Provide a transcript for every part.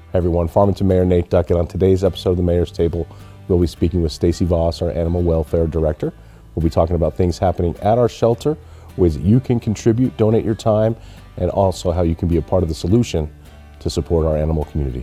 Hey everyone, Farmington Mayor Nate Duckett. On today's episode of the Mayor's Table, we'll be speaking with Stacy Voss, our Animal Welfare Director. We'll be talking about things happening at our shelter, ways that you can contribute, donate your time, and also how you can be a part of the solution to support our animal community.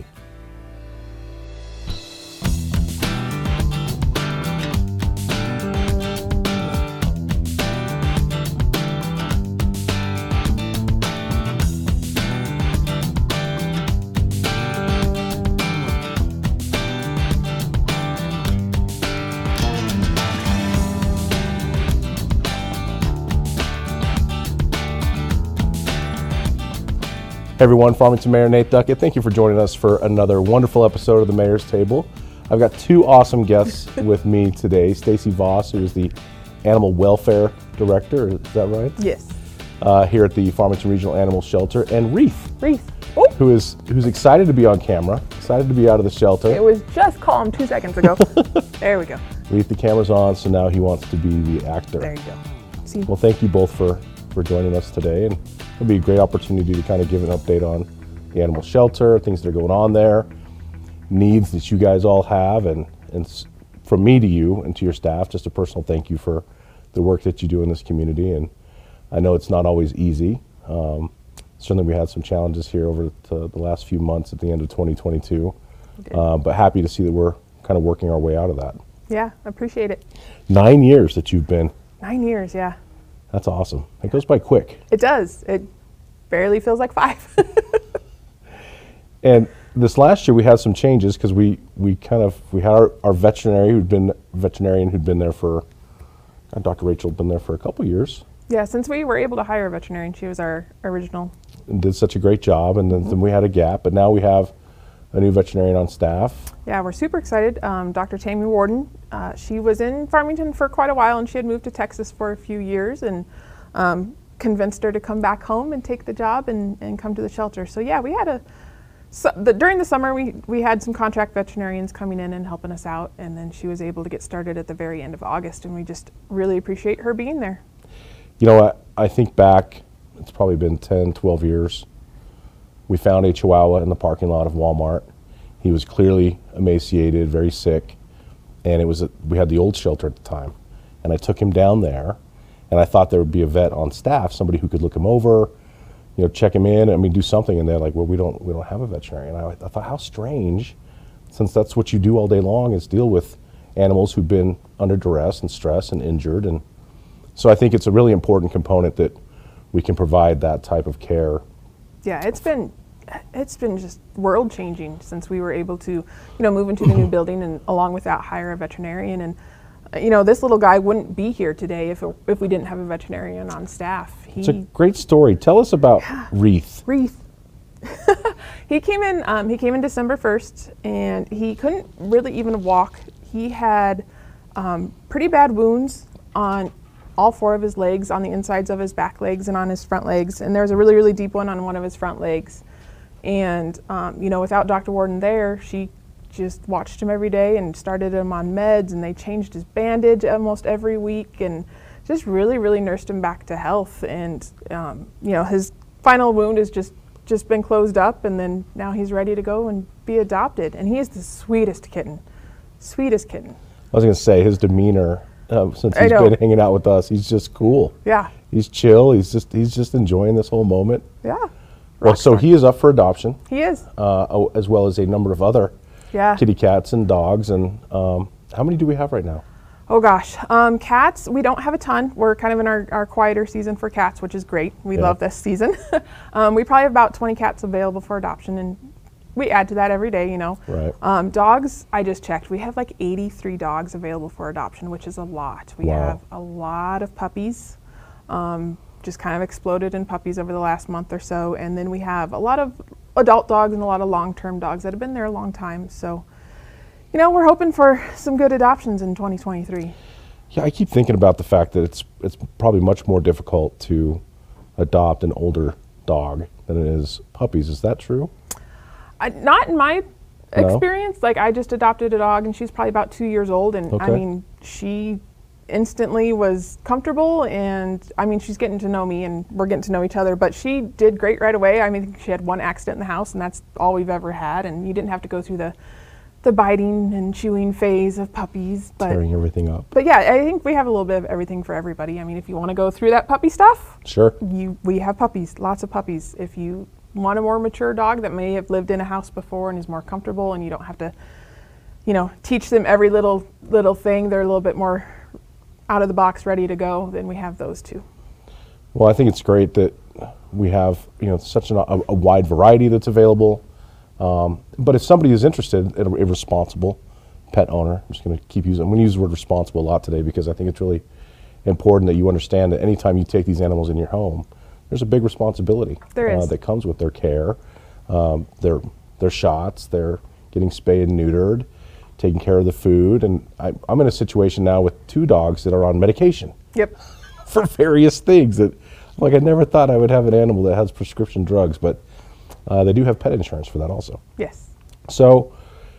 Hey everyone, Farmington Mayor Nate Duckett. Thank you for joining us for another wonderful episode of the Mayor's Table. I've got two awesome guests with me today. Stacy Voss, who is the Animal Welfare Director, is that right? Yes. Here at the Farmington Regional Animal Shelter, and Reith, Oh. who's excited to be on camera, excited to be out of the shelter. It was just calm 2 seconds ago. There we go. Reith, the camera's on, so now he wants to be the actor. There you go. See. Well, thank you both for joining us today, and it'll be a great opportunity to kind of give an update on the animal shelter, things that are going on there, needs that you guys all have, and from me to you and to your staff, just a personal thank you for the work that you do in this community. And I know it's not always easy. Certainly we had some challenges here over the last few months at the end of 2022, but happy to see that we're kind of working our way out of that. Yeah, I appreciate it. 9 years that you've been. 9 years, yeah. That's awesome. It goes by quick. It does. It barely feels like 5. And this last year we had some changes because we had our veterinarian who'd been there for, Dr. Rachel had been there for a couple years. Yeah, since we were able to hire a veterinarian, she was our original. And did such a great job, and then we had a gap, but now we have a new veterinarian on staff. Yeah, we're super excited. Dr. Tammy Warden, she was in Farmington for quite a while, and she had moved to Texas for a few years, and convinced her to come back home and take the job and come to the shelter. So yeah, we had during the summer we had some contract veterinarians coming in and helping us out, and then she was able to get started at the very end of August, and we just really appreciate her being there. You know what, I think back, it's probably been 10, 12 years. We found a Chihuahua in the parking lot of Walmart. He was clearly emaciated, very sick, and we had the old shelter at the time. And I took him down there, and I thought there would be a vet on staff, somebody who could look him over, check him in, do something. And they're like, well, we don't have a veterinarian. I thought, how strange, since that's what you do all day long is deal with animals who've been under duress and stress and injured. And so I think it's a really important component that we can provide that type of care. Yeah, it's been just world changing since we were able to, move into the new building, and along with that hire a veterinarian. And this little guy wouldn't be here today if we didn't have a veterinarian on staff. It's a great story. Tell us about Reith. Reith. He came in December 1st, and he couldn't really even walk. He had pretty bad wounds on all 4 of his legs, on the insides of his back legs and on his front legs. And there was a really, really deep one on one of his front legs. And, without Dr. Warden there, she just watched him every day and started him on meds, and they changed his bandage almost every week and just really, really nursed him back to health. And, his final wound has just been closed up, and then now he's ready to go and be adopted. And he is the sweetest kitten. Sweetest kitten. I was going to say, his demeanor, since he's been hanging out with us, he's just cool. Yeah. He's chill. He's just enjoying this whole moment. Yeah. Well, so he is up for adoption. He is. As well as a number of other kitty cats and dogs. And how many do we have right now? Oh gosh, cats, we don't have a ton. We're kind of in our quieter season for cats, which is great. We love this season. We probably have about 20 cats available for adoption, and we add to that every day, Right. Dogs, I just checked. We have like 83 dogs available for adoption, which is a lot. We have a lot of puppies, just kind of exploded in puppies over the last month or so. And then we have a lot of adult dogs and a lot of long-term dogs that have been there a long time. So, we're hoping for some good adoptions in 2023. Yeah, I keep thinking about the fact that it's probably much more difficult to adopt an older dog than it is puppies. Is that true? Not in my experience. Like, I just adopted a dog, and she's probably about 2 years old, and I mean, she instantly was comfortable, and I mean, she's getting to know me and we're getting to know each other, but she did great right away. I mean, she had one accident in the house and that's all we've ever had, and you didn't have to go through the biting and chewing phase of puppies. Tearing everything up. But yeah, I think we have a little bit of everything for everybody. I mean, if you want to go through that puppy stuff, Sure. we have puppies, lots of puppies. If you want a more mature dog that may have lived in a house before and is more comfortable and you don't have to, teach them every little thing, they're a little bit more out of the box, ready to go, then we have those too. Well, I think it's great that we have such a wide variety that's available. But if somebody is interested, a responsible pet owner, I'm just going to keep using. I'm going to use the word responsible a lot today because I think it's really important that you understand that anytime you take these animals in your home, there's a big responsibility that comes with their care, their shots, they're getting spayed and neutered, taking care of the food, and I'm in a situation now with 2 dogs that are on medication. Yep. For various things that, like, I never thought I would have an animal that has prescription drugs, but they do have pet insurance for that also. Yes. So,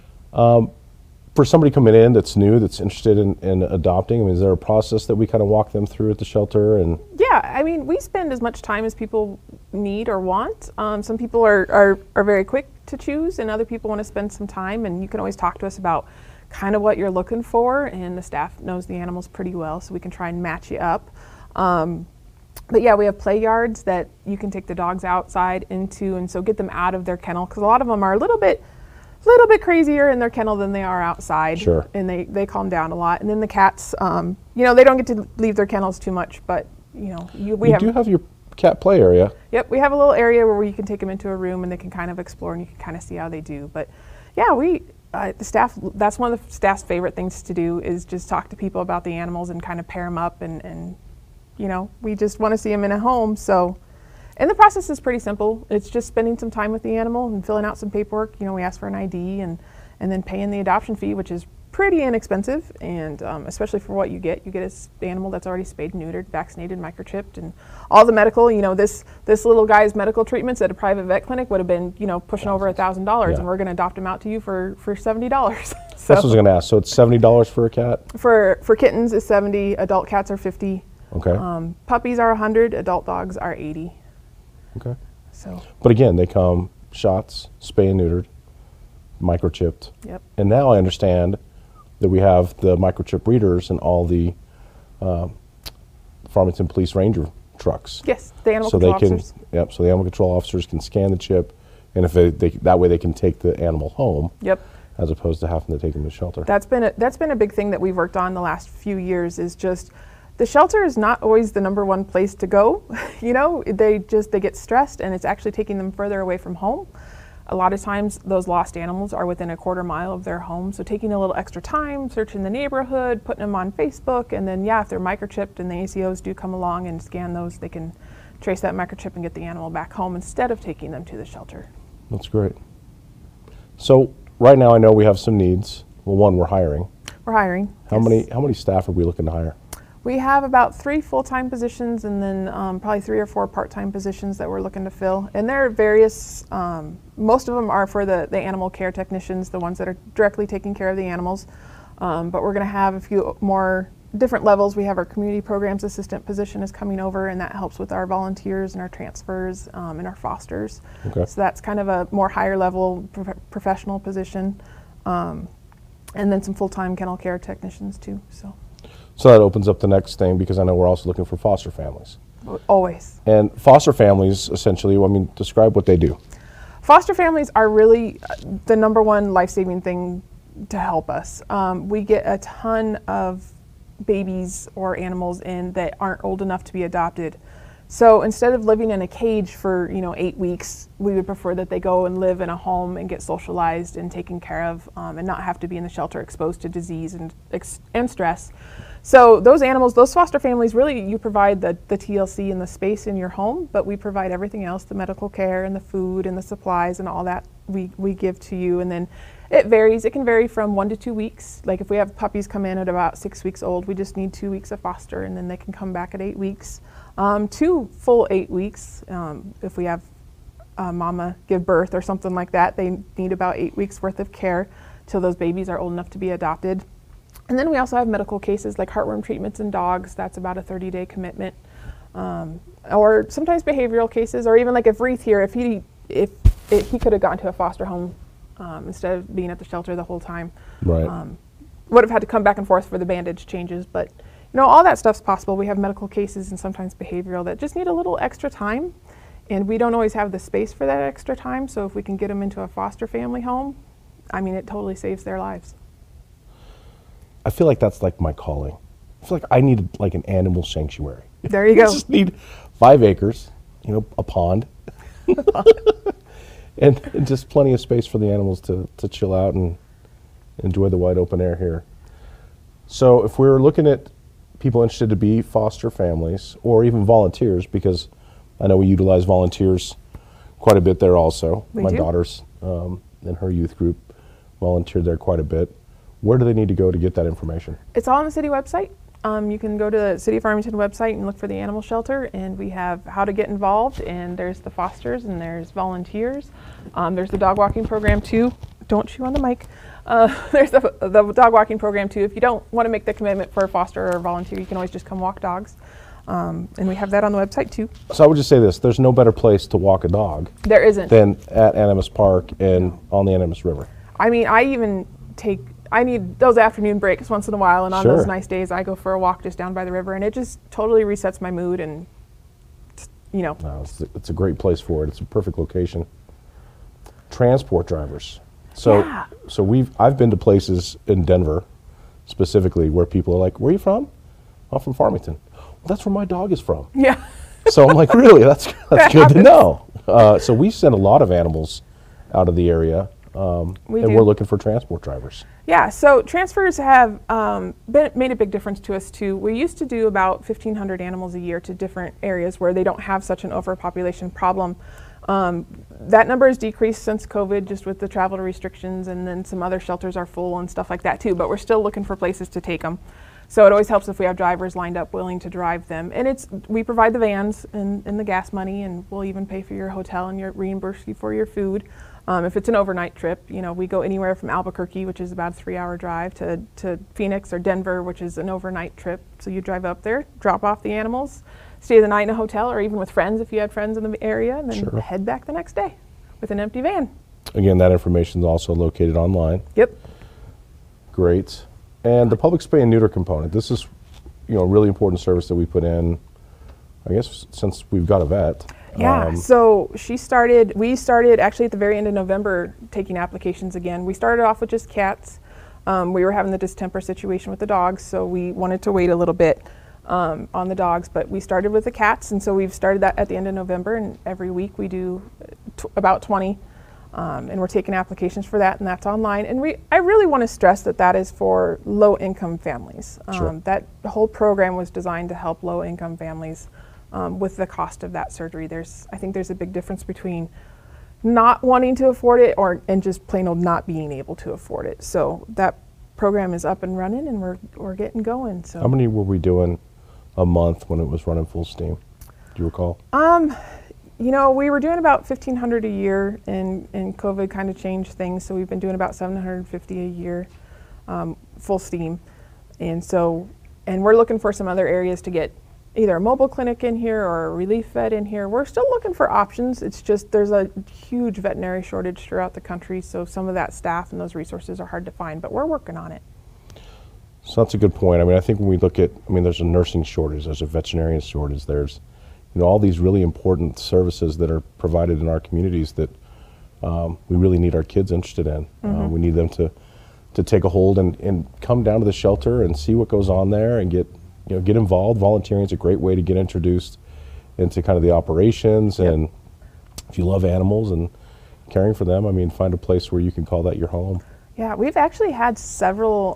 for somebody coming in that's new, that's interested in adopting, I mean, is there a process that we kind of walk them through at the shelter? And yeah, I mean, we spend as much time as people need or want. Some people are very quick to choose, and other people want to spend some time, and you can always talk to us about kind of what you're looking for, and the staff knows the animals pretty well, so we can try and match you up. But yeah, we have play yards that you can take the dogs outside into, and so get them out of their kennel, because a lot of them are a little bit crazier in their kennel than they are outside. Sure. And they calm down a lot. And then the cats, they don't get to leave their kennels too much, but we do have your cat play area. Yep, we have a little area where you can take them into a room and they can kind of explore and you can kind of see how they do. But yeah, the staff, that's one of the staff's favorite things to do is just talk to people about the animals and kind of pair them up and we just want to see them in a home. So, and the process is pretty simple. It's just spending some time with the animal and filling out some paperwork. We ask for an ID and then paying the adoption fee, which is pretty inexpensive, and especially for what you get an animal that's already spayed and neutered, vaccinated, microchipped, and all the medical. This little guy's medical treatments at a private vet clinic would have been pushing over $1,000, and we're going to adopt him out to you for $70. So That's what I was going to ask. So it's $70 for a cat? For kittens is $70. Adult cats are $50. Okay. Puppies are $100. Adult dogs are $80. Okay. So. But again, they come shots, spay and neutered, microchipped. Yep. And now I understand that we have the microchip readers in all the Farmington Police Ranger trucks. Yes, the animal control officers. Yep. So the animal control officers can scan the chip, and if that way they can take the animal home. Yep. As opposed to having to take them to shelter. That's been a big thing that we've worked on the last few years. Is just the shelter is not always the number one place to go. They get stressed, and it's actually taking them further away from home. A lot of times those lost animals are within a quarter mile of their home, so taking a little extra time, searching the neighborhood, putting them on Facebook, and then if they're microchipped and the ACOs do come along and scan those, they can trace that microchip and get the animal back home instead of taking them to the shelter. That's great. So right now I know we have some needs. Well, one, we're hiring. We're hiring. How many staff are we looking to hire? We have about 3 full-time positions and then probably 3 or 4 part-time positions that we're looking to fill. And there are various, most of them are for the animal care technicians, the ones that are directly taking care of the animals. But we're going to have a few more different levels. We have our community programs assistant position is coming over, and that helps with our volunteers and our transfers and our fosters. Okay. So that's kind of a more higher level professional position. And then some full-time kennel care technicians too. So that opens up the next thing, because I know we're also looking for foster families. Always. And foster families, essentially, describe what they do. Foster families are really the number one life-saving thing to help us. We get a ton of babies or animals in that aren't old enough to be adopted. So instead of living in a cage for 8 weeks, we would prefer that they go and live in a home and get socialized and taken care of, and not have to be in the shelter exposed to disease and stress. So those animals, those foster families, really you provide the TLC and the space in your home, but we provide everything else, the medical care and the food and the supplies and all that we give to you. And then it varies. It can vary from 1 to 2 weeks. Like if we have puppies come in at about 6 weeks old, we just need 2 weeks of foster, and then they can come back at 8 weeks. 2 full 8 weeks. If we have mama give birth or something like that, they need about 8 weeks worth of care till those babies are old enough to be adopted. And then we also have medical cases like heartworm treatments in dogs. That's about a 30-day commitment. Or sometimes behavioral cases, or even like if Wreath here, if he could have gone to a foster home instead of being at the shelter the whole time. Right. Would have had to come back and forth for the bandage changes, but all that stuff's possible. We have medical cases and sometimes behavioral that just need a little extra time, and we don't always have the space for that extra time. So if we can get them into a foster family home, I mean, it totally saves their lives. I feel like that's like my calling. I feel like I need like an animal sanctuary. There you go. I just need 5 acres, a pond, and just plenty of space for the animals to chill out and enjoy the wide open air here. So if we're looking at people interested to be foster families or even volunteers, because I know we utilize volunteers quite a bit there also. My do. daughter's in her youth group volunteered there quite a bit. Where do they need to go to get that information? It's all on the city website. You can go to the City of Farmington website and look for the animal shelter, and we have how to get involved, and there's the fosters, and there's volunteers. There's the dog walking program too. Don't chew on the mic. There's the dog walking program too. If you don't want to make the commitment for a foster or volunteer, you can always just come walk dogs. And we have that on the website too. So I would just say this, there's no better place to walk a dog There isn't. than at Animas Park and on the Animas River. I mean, I need those afternoon breaks once in a while, and on Sure. those nice days I go for a walk just down by the river, and it just totally resets my mood, and No, it's a great place for it. It's a perfect location. Transport drivers. So Yeah. I've been to places in Denver specifically where people are like, "Where are you from?" "I'm from Farmington." "Well, that's where my dog is from." yeah. So I'm like, "Really? That's good to happens. know." So we send a lot of animals out of the area, and We do. we're looking for transport drivers. Yeah, so transfers have made a big difference to us too. We used to do about 1,500 animals a year to different areas where they don't have such an overpopulation problem. That number has decreased since COVID, just with the travel restrictions, and then some other shelters are full and stuff like that too, but we're still looking for places to take them. So it always helps if we have drivers lined up willing to drive them. And we provide the vans and the gas money, and we'll even pay for your hotel and reimburse you for your food. If it's an overnight trip, we go anywhere from Albuquerque, which is about a 3-hour drive, to Phoenix or Denver, which is an overnight trip. So you drive up there, drop off the animals, stay the night in a hotel, or even with friends if you had friends in the area, and then Sure. head back the next day with an empty van. Again, that information is also located online. Yep. Great. And the public spay and neuter component. This is, a really important service that we put in, I guess, since we've got a vet. Yeah, so we started actually at the very end of November taking applications again. We started off with just cats. We were having the distemper situation with the dogs, so we wanted to wait a little bit on the dogs, but we started with the cats, and so we've started that at the end of November, and every week we do about 20, and we're taking applications for that, and that's online. And I really want to stress that is for low-income families. Sure. That whole program was designed to help low-income families with the cost of that surgery. I think there's a big difference between not wanting to afford it and just plain old not being able to afford it. So that program is up and running, and we're getting going. So How many were we doing a month when it was running full steam? Do you recall? We were doing about 1,500 a year, and COVID kind of changed things. So we've been doing about 750 a year, full steam. And we're looking for some other areas to get either a mobile clinic in here or a relief vet in here. We're still looking for options. It's just there's a huge veterinary shortage throughout the country, so some of that staff and those resources are hard to find, but we're working on it. So that's a good point. I think when we look at, there's a nursing shortage, there's a veterinarian shortage, there's, all these really important services that are provided in our communities that we really need our kids interested in. We need them to take a hold and come down to the shelter and see what goes on there and get involved. Volunteering is a great way to get introduced into kind of the operations. Yep. And if you love animals and caring for them, find a place where you can call that your home. Yeah, we've actually had several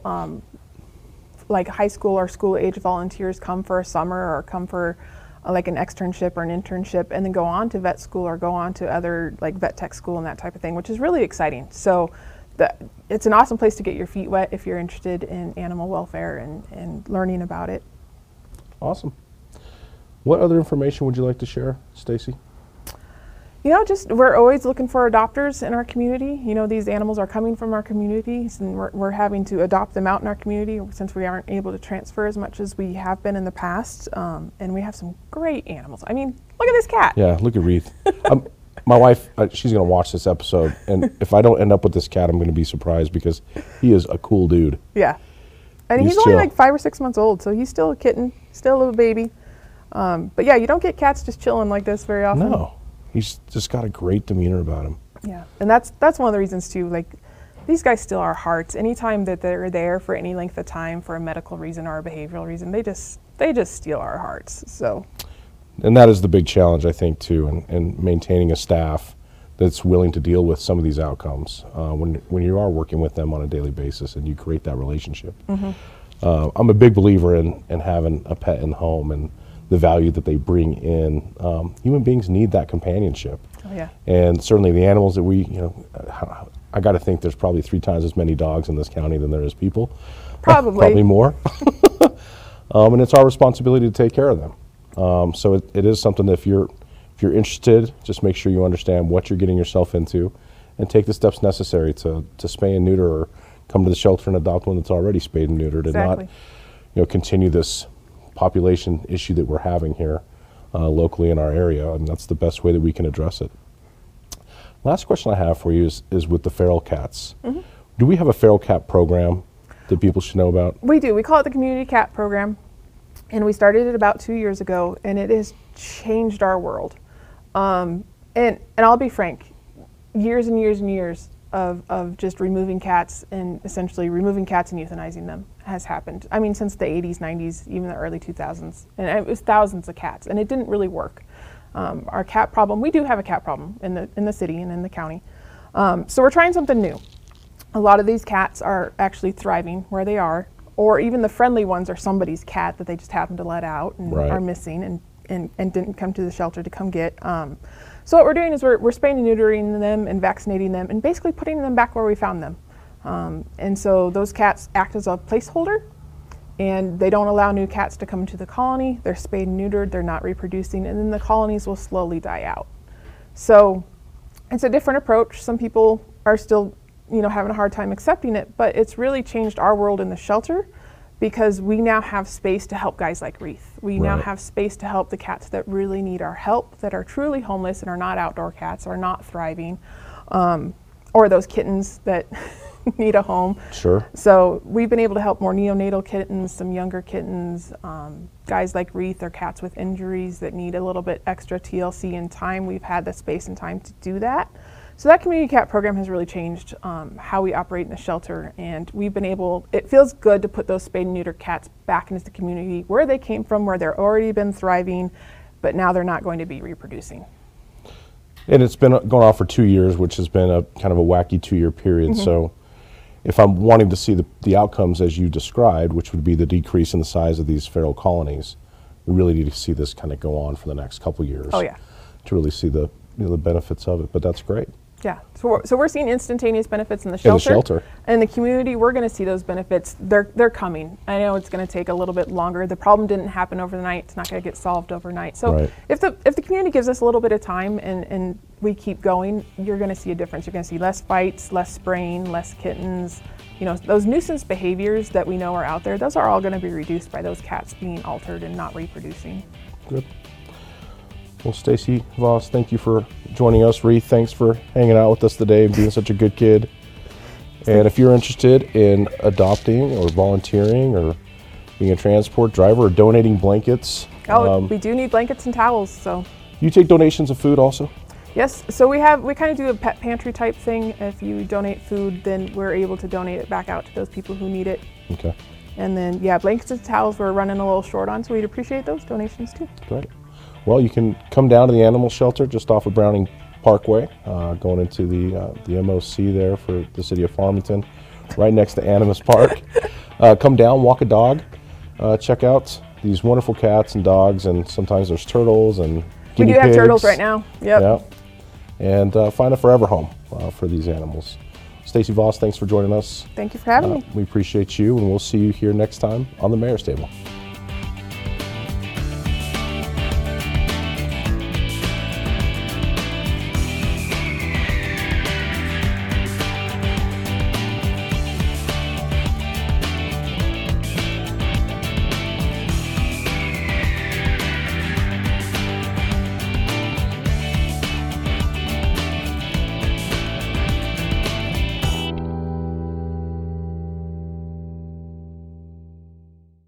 like high school or school age volunteers come for a summer or come for like an externship or an internship and then go on to vet school or go on to other like vet tech school and that type of thing, which is really exciting. So it's an awesome place to get your feet wet if you're interested in animal welfare and learning about it. Awesome. What other information would you like to share, Stacy? Just we're always looking for adopters in our community. These animals are coming from our communities, and we're having to adopt them out in our community since we aren't able to transfer as much as we have been in the past. And we have some great animals. I mean, look at this cat. Yeah, look at Wreath. My wife, she's going to watch this episode, and if I don't end up with this cat, I'm going to be surprised because he is a cool dude. Yeah. And he's only like 5 or 6 months old, so he's still a kitten, still a little baby. But yeah, you don't get cats just chilling like this very often. No, he's just got a great demeanor about him. Yeah, and that's one of the reasons too. Like, these guys steal our hearts. Anytime that they're there for any length of time for a medical reason or a behavioral reason, they just steal our hearts. So. And that is the big challenge, I think, too, in maintaining a staff that's willing to deal with some of these outcomes when you are working with them on a daily basis and you create that relationship. Mm-hmm. I'm a big believer in having a pet in the home and the value that they bring in. Human beings need that companionship. Oh, yeah. And certainly the animals that I got to think there's probably 3 times as many dogs in this county than there is people. Probably more. And it's our responsibility to take care of them. So it is something that if you're interested, just make sure you understand what you're getting yourself into and take the steps necessary to spay and neuter or come to the shelter and adopt one that's already spayed and neutered. Exactly. And not continue this population issue that we're having here locally in our area, and that's the best way that we can address it. Last question I have for you is with the feral cats. Mm-hmm. Do we have a feral cat program that people should know about? We do. We call it the Community Cat Program. And we started it about 2 years ago, and it has changed our world. And I'll be frank, years and years and years of just removing cats and essentially removing cats and euthanizing them has happened. I mean, since the 80s, 90s, even the early 2000s. And it was thousands of cats, and it didn't really work. Our cat problem, we do have a cat problem in the city and in the county. So we're trying something new. A lot of these cats are actually thriving where they are. Or even the friendly ones are somebody's cat that they just happen to let out and are missing and didn't come to the shelter to come get. So what we're doing is we're spaying and neutering them and vaccinating them and basically putting them back where we found them. And so those cats act as a placeholder, and they don't allow new cats to come into the colony. They're spayed and neutered, they're not reproducing, and then the colonies will slowly die out. So it's a different approach. Some people are still having a hard time accepting it, but it's really changed our world in the shelter because we now have space to help guys like Wreath. We now have space to help the cats that really need our help, that are truly homeless and are not outdoor cats, are not thriving, or those kittens that need a home. Sure. So we've been able to help more neonatal kittens, some younger kittens, guys like Wreath or cats with injuries that need a little bit extra TLC and time. We've had the space and time to do that. So that Community Cat Program has really changed how we operate in the shelter, and we've been able, it feels good to put those spayed and neutered cats back into the community where they came from, where they're already been thriving, but now they're not going to be reproducing. And it's been going on for 2 years, which has been a kind of a wacky 2-year period. Mm-hmm. So if I'm wanting to see the outcomes as you described, which would be the decrease in the size of these feral colonies, we really need to see this kind of go on for the next couple years. Oh yeah. To really see the benefits of it, but that's great. Yeah, so we're seeing instantaneous benefits in the shelter. In the shelter. And in the community, we're going to see those benefits. They're coming. I know it's going to take a little bit longer. The problem didn't happen overnight. It's not going to get solved overnight. So if the community gives us a little bit of time and we keep going, you're going to see a difference. You're going to see less fights, less spraying, less kittens. Those nuisance behaviors that we know are out there, those are all going to be reduced by those cats being altered and not reproducing. Good. Well, Stacy Voss, thank you for joining us. Wreath, thanks for hanging out with us today and being such a good kid. And if you're interested in adopting or volunteering or being a transport driver or donating blankets. We do need blankets and towels. So. You take donations of food also? Yes, so we kind of do a pet pantry type thing. If you donate food, then we're able to donate it back out to those people who need it. Okay. And then, blankets and towels we're running a little short on, so we'd appreciate those donations too. Great. Well, you can come down to the animal shelter just off of Browning Parkway, going into the MOC there for the city of Farmington, right next to Animas Park. Come down, walk a dog, check out these wonderful cats and dogs, and sometimes there's turtles and guinea pigs. We do have turtles right now. Yep. And find a forever home for these animals. Stacy Voss, thanks for joining us. Thank you for having me. We appreciate you, and we'll see you here next time on the Mayor's Table.